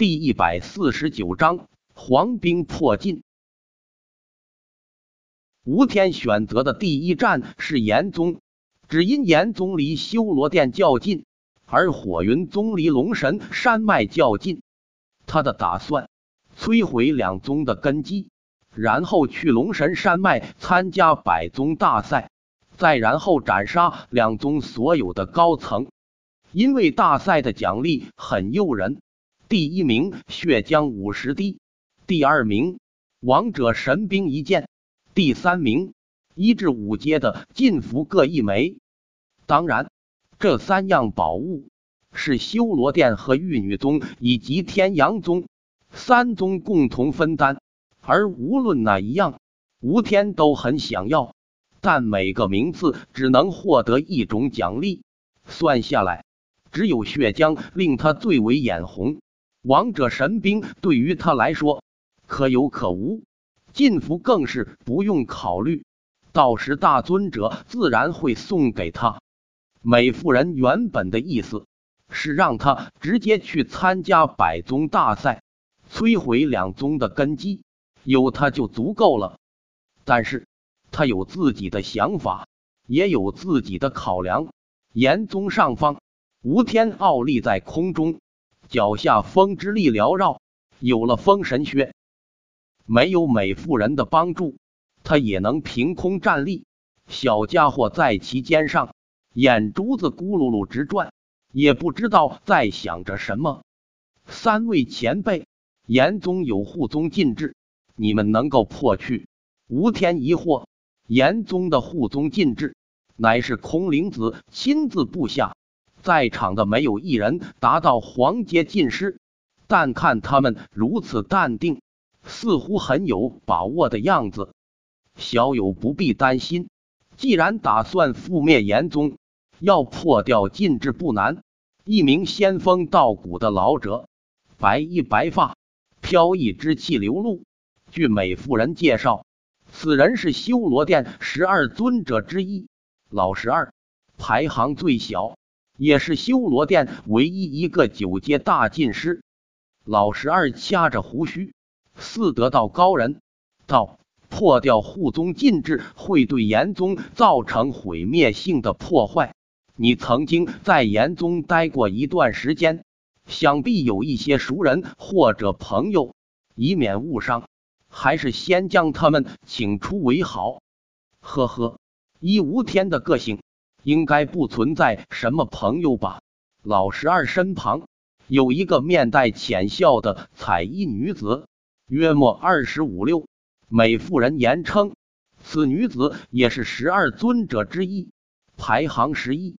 第149章黄兵破晋。吴天选择的第一站是延宗，只因延宗离修罗殿较近，而火云宗离龙神山脉较近。他的打算摧毁两宗的根基，然后去龙神山脉参加百宗大赛，再然后斩杀两宗所有的高层。因为大赛的奖励很诱人，第一名血浆50滴，第二名王者神兵1件，第三名1至5阶的禁符各1枚。当然，这3样宝物是修罗殿和玉女宗以及天阳宗3宗共同分担，而无论哪一样，吴天都很想要，但每个名次只能获得1种奖励，算下来，只有血浆令他最为眼红。王者神兵对于他来说可有可无，禁符更是不用考虑，到时大尊者自然会送给他。美妇人原本的意思是让他直接去参加百宗大赛，摧毁两宗的根基，有他就足够了。但是他有自己的想法，也有自己的考量。延宗上方，吴天傲立在空中，脚下风之力缭绕，有了风神靴，没有美妇人的帮助，他也能凭空站立。小家伙在其肩上，眼珠子咕噜噜直转，也不知道在想着什么。3位前辈，延宗有护宗禁制，你们能够破去？吴天疑惑，延宗的护宗禁制乃是空灵子亲自布下，在场的没有一人达到黄阶禁师，但看他们如此淡定，似乎很有把握的样子。小友不必担心，既然打算覆灭延宗，要破掉禁制不难。一名仙风道骨的老者，白衣白发，飘逸之气流露。据美妇人介绍，此人是修罗殿12尊者之一，老12，排行最小，也是修罗殿唯一一个9阶大禁师。老12掐着胡须，似得道高人，道：破掉护宗禁制会对延宗造成毁灭性的破坏。你曾经在延宗待过一段时间，想必有一些熟人或者朋友，以免误伤，还是先将他们请出为好。呵呵，依吴天的个性，应该不存在什么朋友吧。老12身旁有一个面带浅笑的彩衣女子，约莫25、6，美妇人言称，此女子也是12尊者之一，排行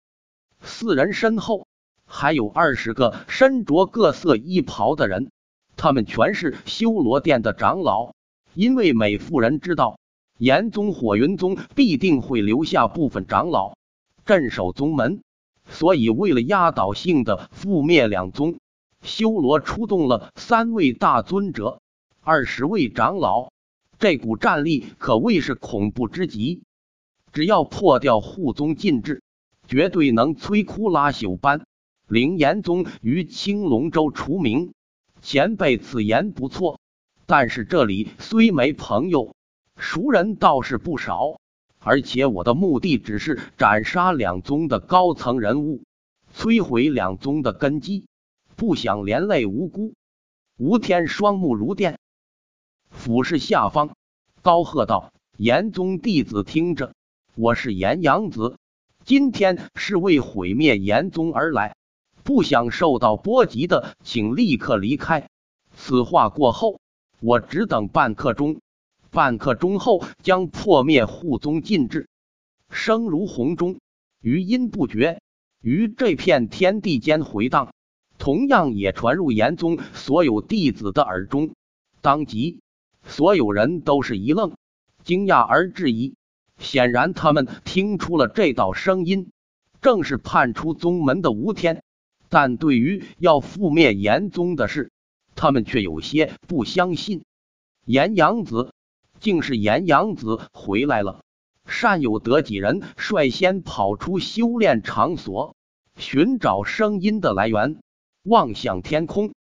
11。4人身后还有20个身着各色衣袍的人，他们全是修罗殿的长老。因为美妇人知道延宗火云宗必定会留下部分长老镇守宗门，所以为了压倒性的覆灭两宗，修罗出动了3位大尊者，20位长老，这股战力可谓是恐怖之极。只要破掉护宗禁制，绝对能摧枯拉朽般令延宗于青龙州除名。前辈此言不错，但是这里虽没朋友，熟人倒是不少，而且我的目的只是斩杀两宗的高层人物，摧毁两宗的根基，不想连累无辜。吴天双目如电，俯视下方，高喝道：延宗弟子听着，我是延阳子，今天是为毁灭延宗而来，不想受到波及的请立刻离开。此话过后，我只等半刻钟，半刻钟后将破灭护宗禁制。声如洪钟，余音不绝，于这片天地间回荡，同样也传入延宗所有弟子的耳中。当即所有人都是一愣，惊讶而质疑。显然他们听出了这道声音正是叛出宗门的吴天，但对于要覆灭延宗的事，他们却有些不相信。延阳子，竟是延阳子回来了。善有得几人率先跑出修炼场所，寻找声音的来源。望向天空，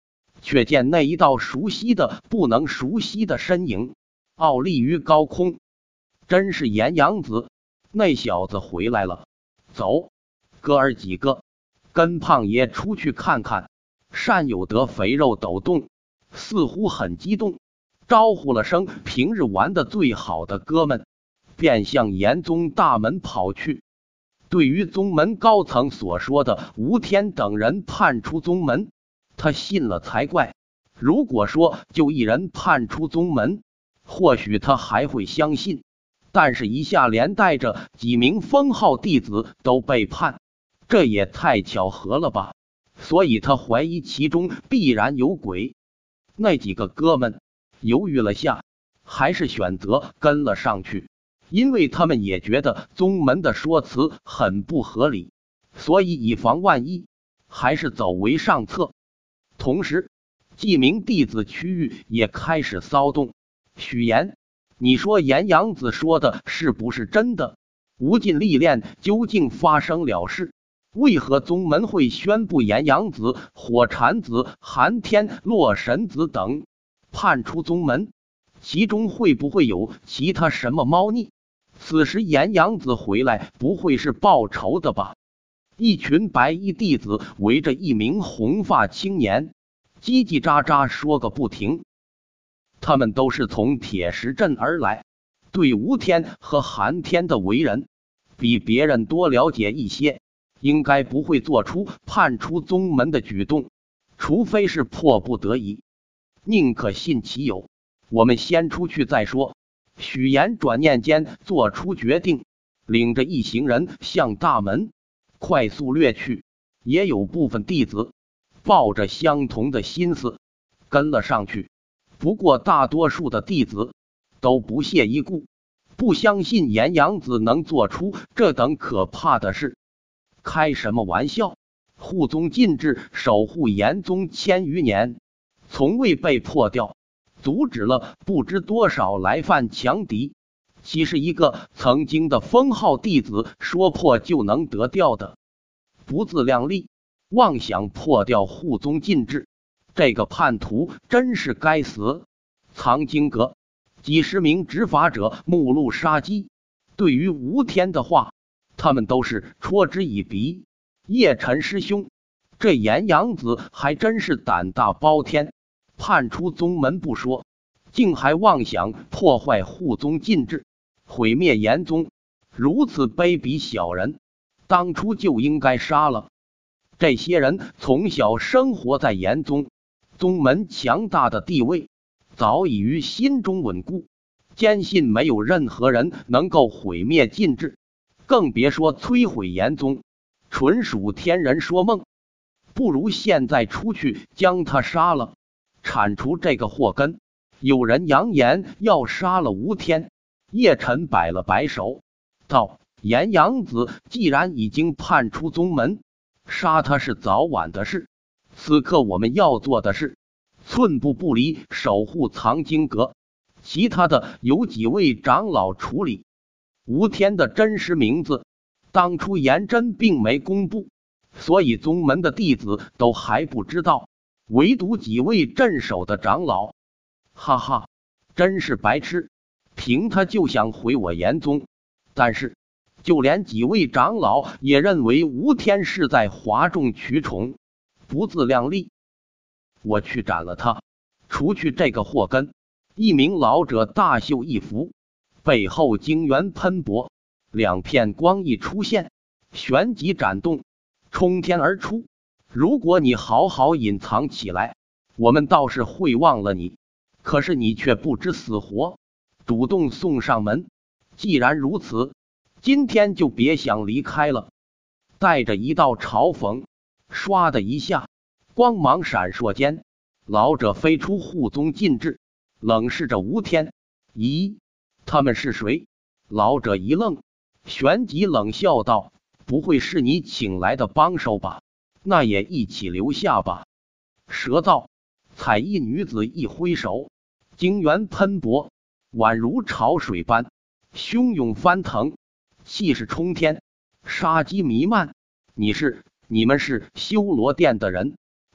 却见那一道熟悉的不能熟悉的身影傲立于高空。真是严阳子，那小子回来了。走，哥儿几个，跟胖爷出去看看。单有德肥肉抖动，似乎很激动，招呼了声平日玩的最好的哥们，便向严宗大门跑去。对于宗门高层所说的吴天等人叛出宗门，他信了才怪。如果说就一人叛出宗门，或许他还会相信，但是一下连带着几名封号弟子都被叛，这也太巧合了吧。所以他怀疑其中必然有鬼。那几个哥们犹豫了下，还是选择跟了上去，因为他们也觉得宗门的说辞很不合理，所以以防万一，还是走为上策。同时几名弟子区域也开始骚动。许言，你说严阳子说的是不是真的？无尽历练究竟发生了事？为何宗门会宣布严阳子、火禅子、寒天、洛神子等叛出宗门？其中会不会有其他什么猫腻？此时严阳子回来不会是报仇的吧？一群白衣弟子围着一名红发青年，叽叽喳喳说个不停。他们都是从铁石镇而来，对吴天和寒天的为人比别人多了解一些，应该不会做出叛出宗门的举动，除非是迫不得已。宁可信其有，我们先出去再说。许言转念间做出决定，领着一行人向大门快速掠去。也有部分弟子抱着相同的心思跟了上去，不过大多数的弟子都不屑一顾，不相信严阳子能做出这等可怕的事。开什么玩笑！护宗禁制守护严宗千余年，从未被破掉，阻止了不知多少来犯强敌，岂是一个曾经的封号弟子说破就能得掉的？不自量力，妄想破掉护宗禁制，这个叛徒真是该死！藏经阁几十名执法者目露杀机，对于吴天的话，他们都是戳之以鼻。叶辰师兄，这严阳子还真是胆大包天，叛出宗门不说，竟还妄想破坏护宗禁制，毁灭严宗，如此卑鄙小人，当初就应该杀了。这些人从小生活在严宗，宗门强大的地位早已于心中稳固，坚信没有任何人能够毁灭禁制，更别说摧毁严宗，纯属天人说梦。不如现在出去将他杀了，铲除这个祸根。有人扬言要杀了吴天，叶辰摆了摆手，道：严阳子既然已经叛出宗门，杀他是早晚的事。此刻我们要做的是寸步不离守护藏经阁，其他的由几位长老处理。吴天的真实名字当初严真并没公布，所以宗门的弟子都还不知道，唯独几位镇守的长老。哈哈，真是白痴，凭他就想毁我严宗。但是就连几位长老也认为吴天是在哗众取宠，不自量力。我去斩了他，除去这个祸根。一名老者大袖一拂，背后晶圆喷薄，两片光翼出现，旋即展动，冲天而出。如果你好好隐藏起来，我们倒是会忘了你，可是你却不知死活，主动送上门。既然如此，今天就别想离开了。带着一道嘲讽，唰的一下，光芒闪烁间，老者飞出护宗禁制，冷视着吴天。咦，他们是谁？老者一愣，旋即冷笑道：不会是你请来的帮手吧？那也一起留下吧。蛇造彩衣女子一挥手，晶圆喷薄，宛如潮水般汹涌翻腾，气势冲天，杀机弥漫。你们是修罗殿的人？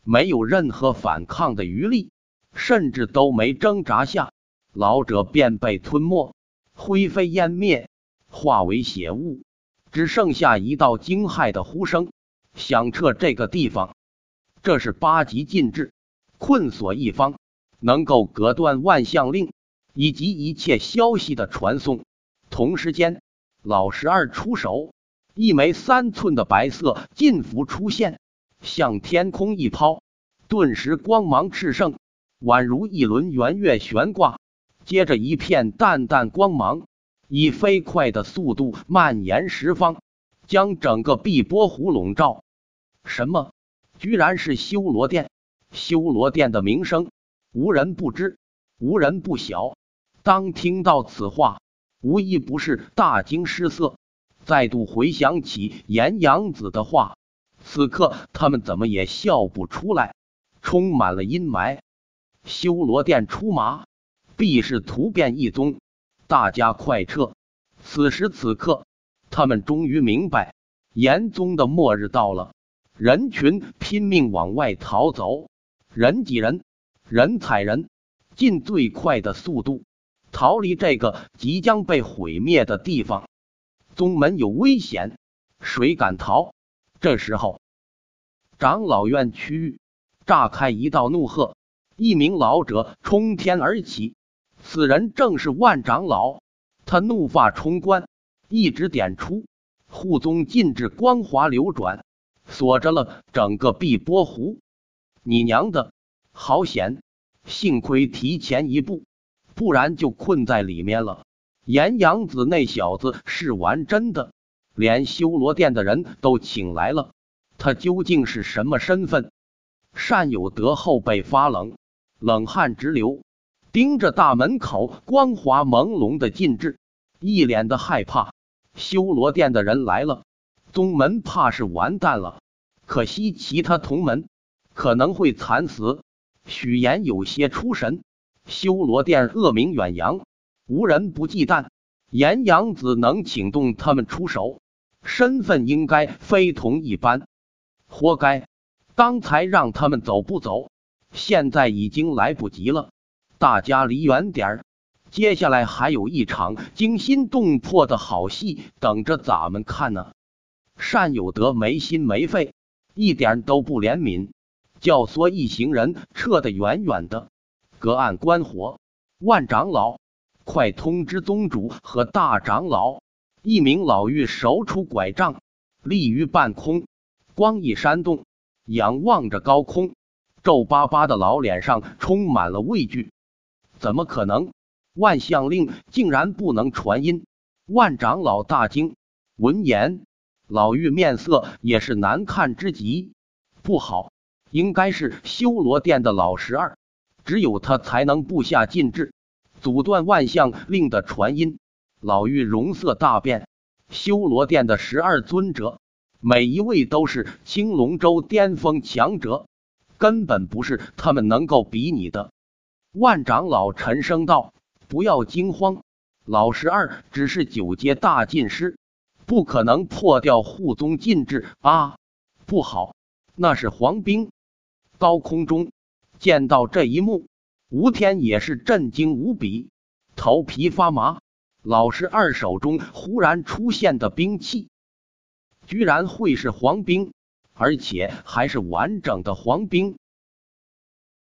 没有任何反抗的余力，甚至都没挣扎下，老者便被吞没，灰飞烟灭，化为血雾，只剩下一道惊骇的呼声，响彻这个地方。这是8级禁制，困锁一方，能够隔断万象令以及一切消息的传送。同时间，老12出手，一枚3寸的白色劲符出现，向天空一抛，顿时光芒炽盛，宛如一轮圆月悬挂。接着一片淡淡光芒以飞快的速度蔓延十方，将整个碧波湖笼罩。什么？居然是修罗殿！修罗殿的名声无人不知，无人不晓。当听到此话，无一不是大惊失色，再度回想起岩阳子的话，此刻他们怎么也笑不出来，充满了阴霾。修罗殿出马，必是突变一宗，大家快撤！此时此刻，他们终于明白，岩宗的末日到了。人群拼命往外逃走，人挤人，人踩人，尽最快的速度逃离这个即将被毁灭的地方。宗门有危险，谁敢逃？这时候，长老院区域炸开一道怒喝，一名老者冲天而起，此人正是万长老。他怒发冲冠，一指点出，护宗禁制光华流转，锁着了整个碧波湖。你娘的，好险！幸亏提前一步，不然就困在里面了。岩阳子那小子是玩真的，连修罗殿的人都请来了，他究竟是什么身份？单有德后背发冷，冷汗直流，盯着大门口光华朦胧的禁制，一脸的害怕。修罗殿的人来了，宗门怕是完蛋了。可惜其他同门可能会惨死。许言有些出神，修罗殿恶名远扬，无人不忌惮。岩阳子能请动他们出手，身份应该非同一般。活该，刚才让他们走不走，现在已经来不及了。大家离远点儿，接下来还有一场惊心动魄的好戏等着咱们看呢。单有德没心没肺，一点都不怜悯，教唆一行人撤得远远的，隔岸观火。万长老，快通知宗主和大长老。一名老妪手出拐杖，立于半空，光一闪动，仰望着高空，皱巴巴的老脸上充满了畏惧。怎么可能？万象令竟然不能传音！万长老大惊。闻言，老妪面色也是难看之极。不好，应该是修罗殿的老12，只有他才能布下禁制，阻断万象令的传音。老妪容色大变，修罗殿的12尊者，每一位都是青龙洲巅峰强者，根本不是他们能够比拟的。万长老沉声道：不要惊慌，老12只是9阶大禁师，不可能破掉护宗禁制啊！不好，那是黄冰。高空中见到这一幕，吴天也是震惊无比，头皮发麻。老12手中忽然出现的兵器，居然会是黄冰，而且还是完整的黄冰。